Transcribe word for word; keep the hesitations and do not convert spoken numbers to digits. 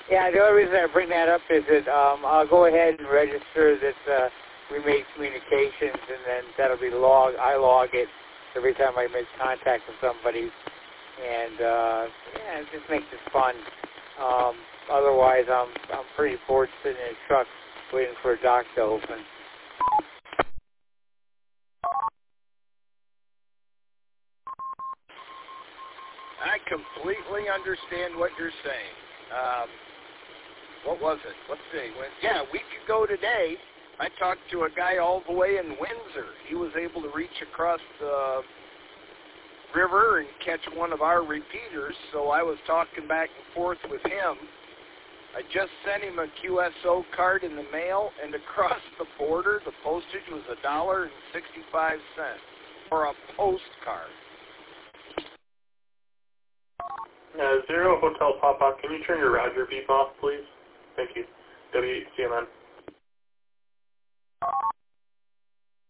Yeah, the only reason I bring that up is that um, I'll go ahead and register that uh, we made communications, and then that'll be log. I log it every time I make contact with somebody, and uh, yeah, it just makes it fun. Um, otherwise, I'm I'm pretty bored sitting in a truck waiting for a dock to open. I completely understand what you're saying. Um, what was it? Let's see. When, yeah, a week ago today, I talked to a guy all the way in Windsor. He was able to reach across the river and catch one of our repeaters, so I was talking back and forth with him. I just sent him a Q S O card in the mail, and across the border, the postage was a dollar and sixty-five cents for a postcard. Uh, Zero Hotel Papa, can you turn your Roger beep off, please? Thank you. W H C M N.